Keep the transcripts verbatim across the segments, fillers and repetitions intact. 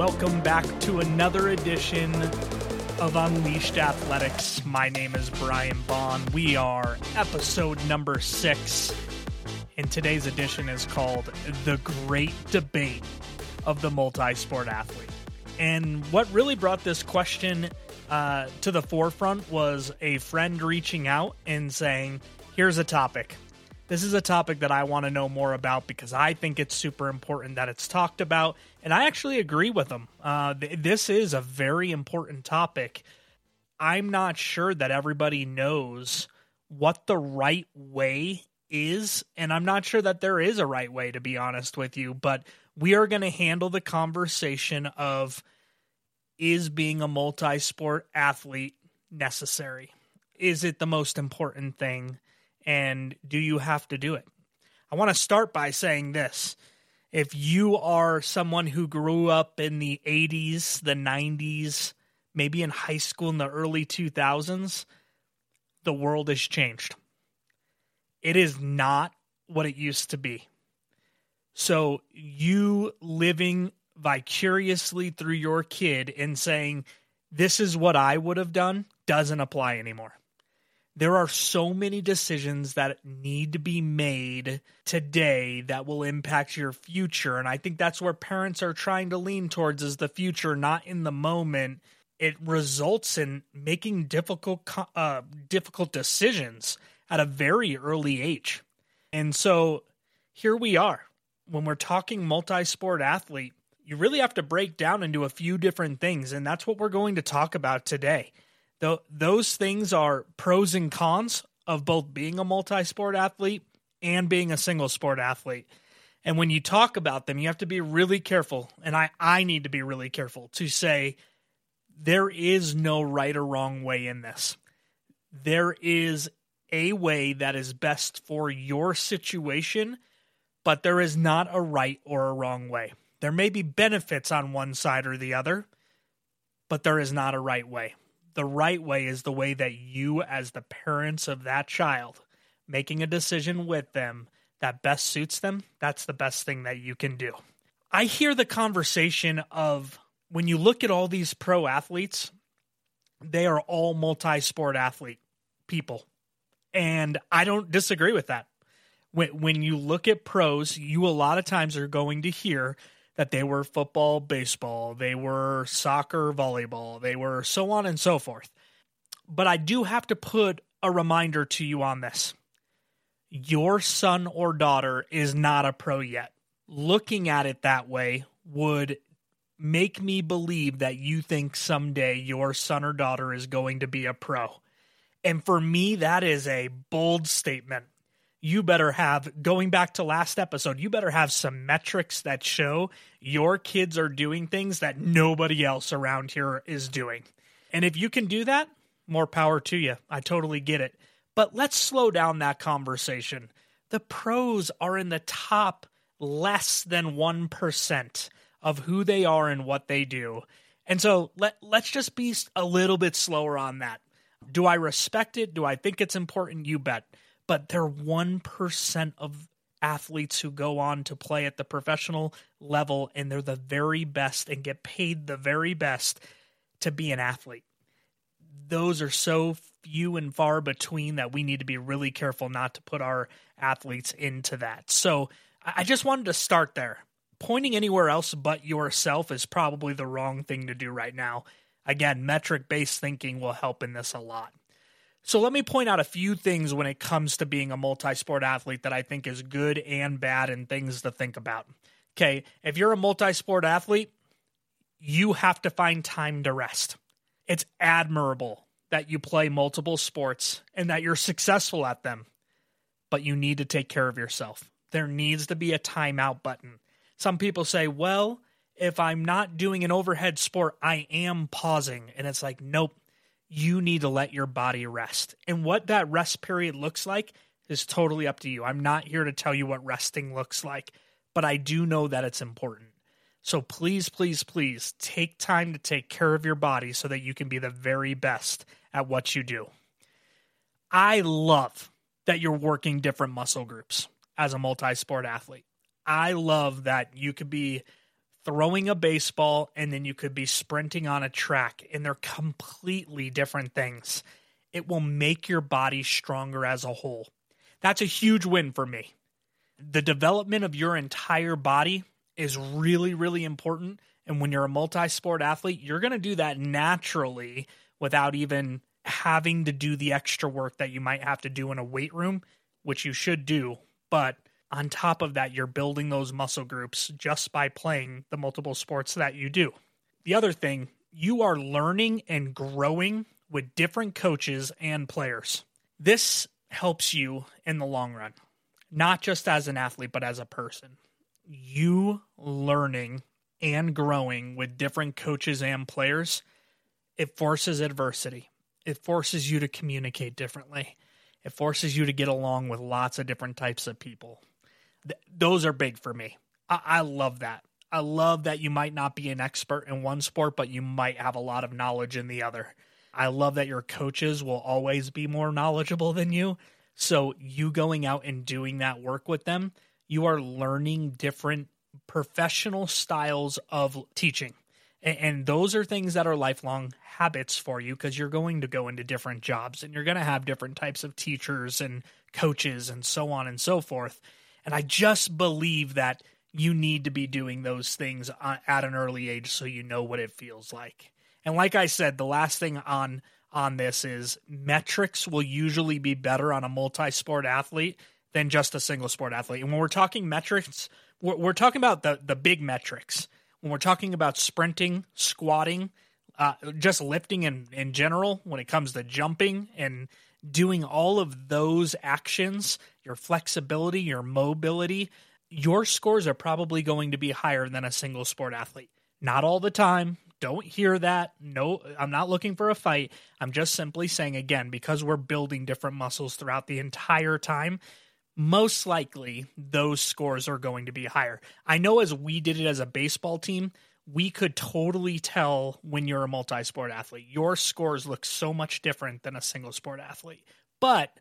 welcome back to another edition of Unleashed Athletics. My name is Brian Bond. We are episode number six, and today's edition is called The Great Debate of the Multi-Sport Athlete. And what really brought this question uh, to the forefront was a friend reaching out and saying, here's a topic. This is a topic that I want to know more about because I think it's super important that it's talked about, and I actually agree with them. Uh, th- this is a very important topic. I'm not sure that everybody knows what the right way is, and I'm not sure that there is a right way, to be honest with you, but we are going to handle the conversation of, is being a multi-sport athlete necessary? Is it the most important thing? And do you have to do it? I want to start by saying this. If you are someone who grew up in the eighties, the nineties, maybe in high school in the early two thousands, the world has changed. It is not what it used to be. So you living vicariously through your kid and saying, this is what I would have done, doesn't apply anymore. There are so many decisions that need to be made today that will impact your future. And I think that's where parents are trying to lean towards, is the future, not in the moment. It results in making difficult, uh, difficult decisions at a very early age. And so here we are. When we're talking multi-sport athlete, you really have to break down into a few different things. And that's what we're going to talk about today. Those things are pros and cons of both being a multi-sport athlete and being a single sport athlete. And when you talk about them, you have to be really careful. And I, I need to be really careful to say there is no right or wrong way in this. There is a way that is best for your situation, but there is not a right or a wrong way. There may be benefits on one side or the other, but there is not a right way. The right way is the way that you, as the parents of that child, making a decision with them that best suits them, that's the best thing that you can do. I hear the conversation of, when you look at all these pro athletes, they are all multi-sport athlete people. And I don't disagree with that. When, when you look at pros, you a lot of times are going to hear that they were football, baseball, they were soccer, volleyball, they were so on and so forth. But I do have to put a reminder to you on this. Your son or daughter is not a pro yet. Looking at it that way would make me believe that you think someday your son or daughter is going to be a pro. And for me, that is a bold statement. You better have, going back to last episode, you better have some metrics that show your kids are doing things that nobody else around here is doing. And if you can do that, more power to you. I totally get it. But let's slow down that conversation. The pros are in the top less than one percent of who they are and what they do. And so let, let's just be a little bit slower on that. Do I respect it? Do I think it's important? You bet. But they're one percent of athletes who go on to play at the professional level, and they're the very best and get paid the very best to be an athlete. Those are so few and far between that we need to be really careful not to put our athletes into that. So I just wanted to start there. Pointing anywhere else but yourself is probably the wrong thing to do right now. Again, metric-based thinking will help in this a lot. So let me point out a few things when it comes to being a multi-sport athlete that I think is good and bad and things to think about. Okay, if you're a multi-sport athlete, you have to find time to rest. It's admirable that you play multiple sports and that you're successful at them, but you need to take care of yourself. There needs to be a timeout button. Some people say, well, if I'm not doing an overhead sport, I am pausing. And it's like, nope. You need to let your body rest. And what that rest period looks like is totally up to you. I'm not here to tell you what resting looks like, but I do know that it's important. So please, please, please take time to take care of your body so that you can be the very best at what you do. I love that you're working different muscle groups as a multi-sport athlete. I love that you could be throwing a baseball, and then you could be sprinting on a track, and they're completely different things. It will make your body stronger as a whole. That's a huge win for me. The development of your entire body is really, really important. And when you're a multi-sport athlete, you're going to do that naturally without even having to do the extra work that you might have to do in a weight room, which you should do. But on top of that, you're building those muscle groups just by playing the multiple sports that you do. The other thing, you are learning and growing with different coaches and players. This helps you in the long run, not just as an athlete, but as a person. You learning and growing with different coaches and players, it forces adversity. It forces you to communicate differently. It forces you to get along with lots of different types of people. Th- those are big for me. I-, I love that. I love that you might not be an expert in one sport, but you might have a lot of knowledge in the other. I love that your coaches will always be more knowledgeable than you. So you going out and doing that work with them, you are learning different professional styles of teaching. And, and those are things that are lifelong habits for you because you're going to go into different jobs and you're going to have different types of teachers and coaches and so on and so forth. And I just believe that you need to be doing those things at an early age so you know what it feels like. And like I said, the last thing on on this is metrics will usually be better on a multi-sport athlete than just a single sport athlete. And when we're talking metrics, we're, we're talking about the, the big metrics. When we're talking about sprinting, squatting, uh, just lifting in, in general, when it comes to jumping and doing all of those actions, your flexibility, your mobility, your scores are probably going to be higher than a single sport athlete. Not all the time. Don't hear that. No, I'm not looking for a fight. I'm just simply saying, again, because we're building different muscles throughout the entire time, most likely those scores are going to be higher. I know as we did it as a baseball team, we could totally tell when you're a multi-sport athlete. Your scores look so much different than a single sport athlete. But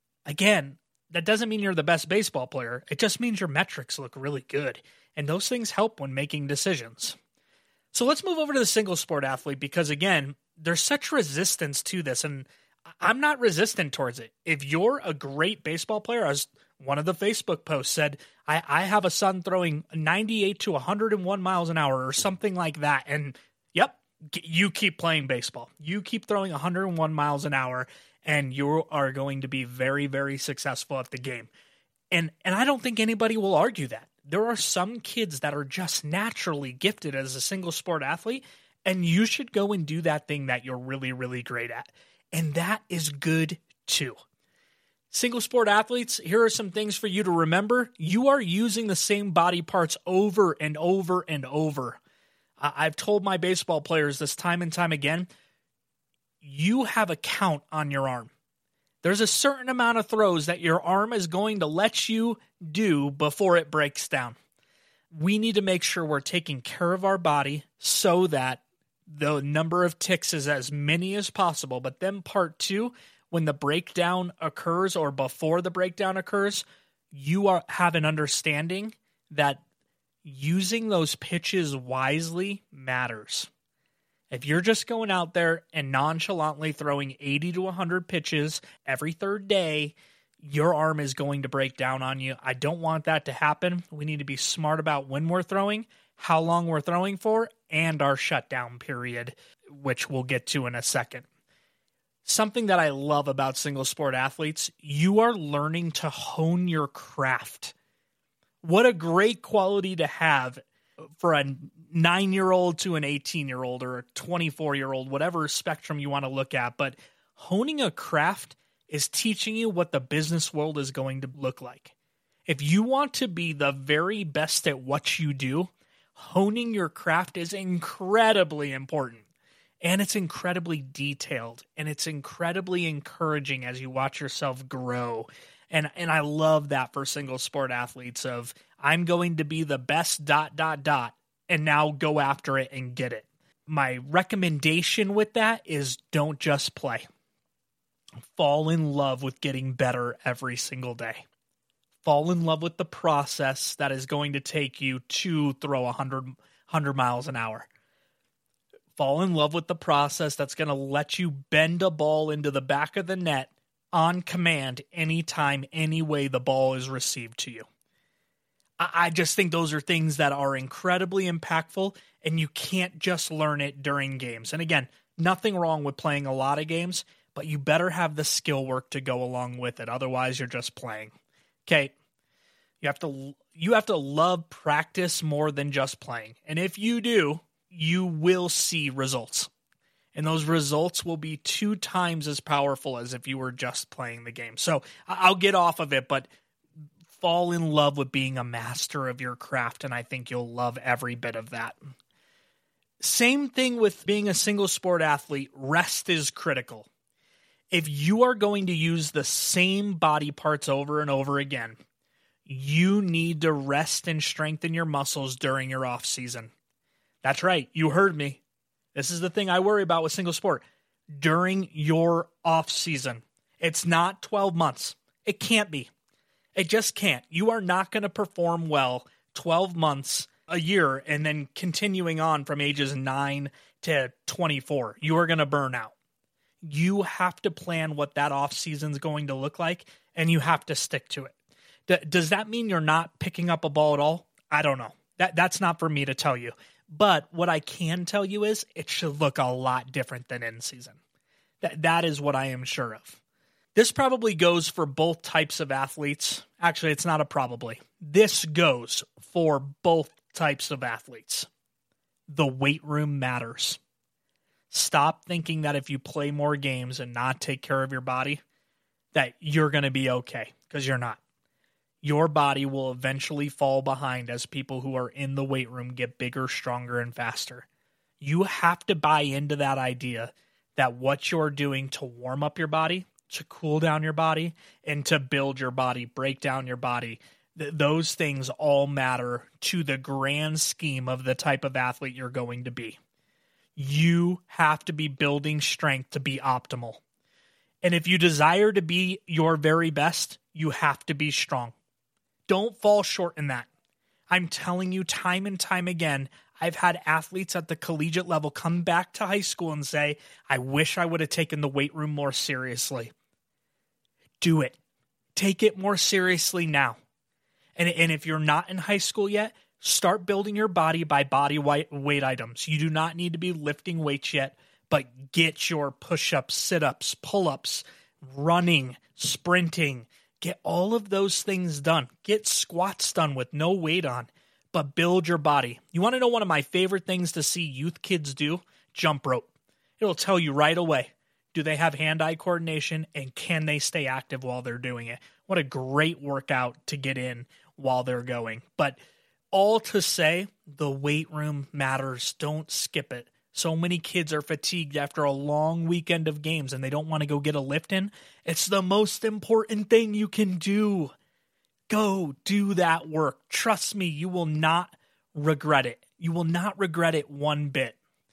again, that doesn't mean you're the best baseball player. It just means your metrics look really good. And those things help when making decisions. So let's move over to the single sport athlete because, again, there's such resistance to this, and I'm not resistant towards it. If you're a great baseball player, as one of the Facebook posts said, I, I have a son throwing ninety-eight to one hundred one miles an hour or something like that, and yep, you keep playing baseball. You keep throwing one hundred one miles an hour, and you are going to be very, very successful at the game. And and I don't think anybody will argue that. There are some kids that are just naturally gifted as a single sport athlete, and you should go and do that thing that you're really, really great at. And that is good too. Single sport athletes, here are some things for you to remember. You are using the same body parts over and over and over. I've told my baseball players this time and time again, you have a count on your arm. There's a certain amount of throws that your arm is going to let you do before it breaks down. We need to make sure we're taking care of our body so that the number of ticks is as many as possible. But then part two, when the breakdown occurs or before the breakdown occurs, you are have an understanding that using those pitches wisely matters. If you're just going out there and nonchalantly throwing eighty to one hundred pitches every third day, your arm is going to break down on you. I don't want that to happen. We need to be smart about when we're throwing, how long we're throwing for, and our shutdown period, which we'll get to in a second. Something that I love about single sport athletes, you are learning to hone your craft. What a great quality to have for a nine-year-old to an eighteen-year-old or a twenty-four-year-old, whatever spectrum you want to look at. But honing a craft is teaching you what the business world is going to look like. If you want to be the very best at what you do, honing your craft is incredibly important. And it's incredibly detailed. And it's incredibly encouraging as you watch yourself grow. And and I love that for single sport athletes of, I'm going to be the best dot, dot, dot, and now go after it and get it. My recommendation with that is don't just play. Fall in love with getting better every single day. Fall in love with the process that is going to take you to throw one hundred, hundred miles an hour. Fall in love with the process that's going to let you bend a ball into the back of the net on command anytime, any way the ball is received to you. I, I just think those are things that are incredibly impactful, and you can't just learn it during games. And again, nothing wrong with playing a lot of games, but you better have the skill work to go along with it. Otherwise, you're just playing. Okay, you have to you have to love practice more than just playing. And if you do, you will see results. And those results will be two times as powerful as if you were just playing the game. So I'll get off of it, but fall in love with being a master of your craft, and I think you'll love every bit of that. Same thing with being a single sport athlete. Rest is critical. If you are going to use the same body parts over and over again, you need to rest and strengthen your muscles during your off season. That's right. You heard me. This is the thing I worry about with single sport. During your off season, it's not twelve months. It can't be. It just can't. You are not going to perform well twelve months, a year, and then continuing on from ages nine to twenty-four. You are going to burn out. You have to plan what that off season is going to look like, and you have to stick to it. D- does that mean you're not picking up a ball at all? I don't know. That That's not for me to tell you. But what I can tell you is it should look a lot different than in season. That That is what I am sure of. This probably goes for both types of athletes. Actually, it's not a probably. This goes for both types of athletes. The weight room matters. Stop thinking that if you play more games and not take care of your body, that you're going to be okay, because you're not. Your body will eventually fall behind as people who are in the weight room get bigger, stronger, and faster. You have to buy into that idea that what you're doing to warm up your body, to cool down your body, and to build your body, break down your body, th- those things all matter to the grand scheme of the type of athlete you're going to be. You have to be building strength to be optimal. And if you desire to be your very best, you have to be strong. Don't fall short in that. I'm telling you time and time again, I've had athletes at the collegiate level come back to high school and say, I wish I would have taken the weight room more seriously. Do it. Take it more seriously now. And, and if you're not in high school yet, start building your body by body weight, weight items. You do not need to be lifting weights yet, but get your push-ups, sit-ups, pull-ups, running, sprinting. Get all of those things done. Get squats done with no weight on, but build your body. You want to know one of my favorite things to see youth kids do? Jump rope. It'll tell you right away. Do they have hand-eye coordination, and can they stay active while they're doing it? What a great workout to get in while they're going. But all to say, the weight room matters. Don't skip it. So many kids are fatigued after a long weekend of games and they don't want to go get a lift in. It's the most important thing you can do. Go do that work. Trust me, you will not regret it. You will not regret it one bit.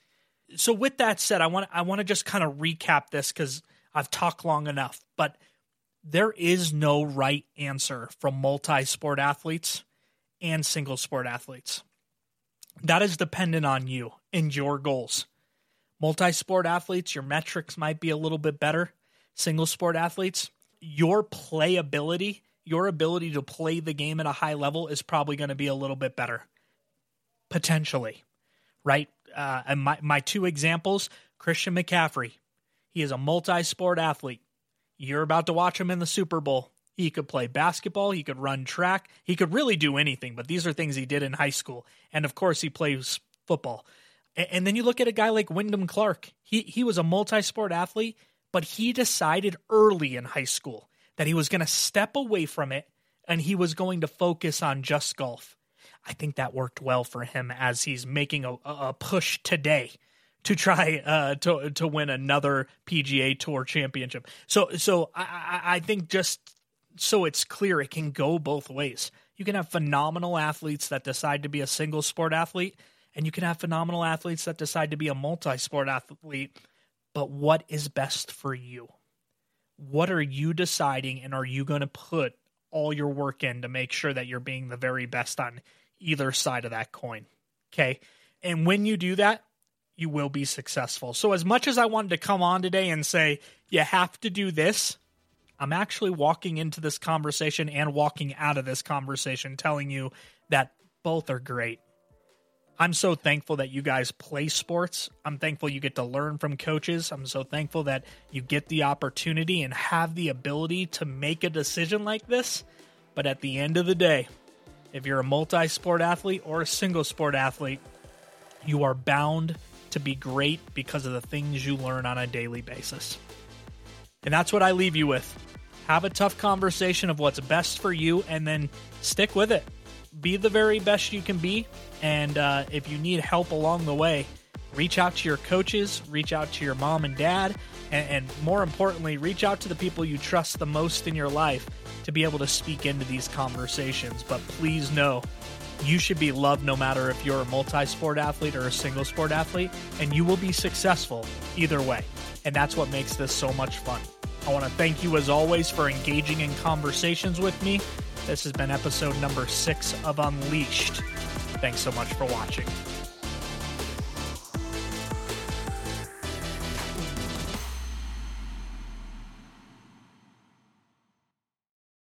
So with that said, I want I want to just kind of recap this because I've talked long enough. But there is no right answer from multi-sport athletes and single sport athletes. That is dependent on you and your goals. Multi-sport athletes, your metrics might be a little bit better. Single sport athletes, your playability, your ability to play the game at a high level is probably going to be a little bit better. Potentially, right? Uh, and my, my two examples, Christian McCaffrey. He is a multi-sport athlete. You're about to watch him in the Super Bowl. He could play basketball. He could run track. He could really do anything, but these are things he did in high school. And of course, he plays football. And, and then you look at a guy like Wyndham Clark. He, he was a multi-sport athlete, but he decided early in high school that he was going to step away from it and he was going to focus on just golf. I think that worked well for him as he's making a, a push today to try uh, to to win another P G A Tour championship. So so I, I think just so it's clear, it can go both ways. You can have phenomenal athletes that decide to be a single sport athlete, and you can have phenomenal athletes that decide to be a multi-sport athlete. But what is best for you? What are you deciding, and are you going to put all your work in to make sure that you're being the very best on either side of that coin? Okay. And when you do that, you will be successful. So as much as I wanted to come on today and say, you have to do this, I'm actually walking into this conversation and walking out of this conversation telling you that both are great. I'm so thankful that you guys play sports. I'm thankful you get to learn from coaches. I'm so thankful that you get the opportunity and have the ability to make a decision like this. But at the end of the day, if you're a multi-sport athlete or a single sport athlete, you are bound to be great because of the things you learn on a daily basis. And that's what I leave you with. Have a tough conversation of what's best for you and then stick with it. Be the very best you can be. And uh, if you need help along the way, reach out to your coaches, reach out to your mom and dad, and, and more importantly, reach out to the people you trust the most in your life to be able to speak into these conversations. But please know, you should be loved no matter if you're a multi-sport athlete or a single sport athlete, and you will be successful either way. And that's what makes this so much fun. I want to thank you as always for engaging in conversations with me. This has been episode number six of Unleashed. Thanks so much for watching.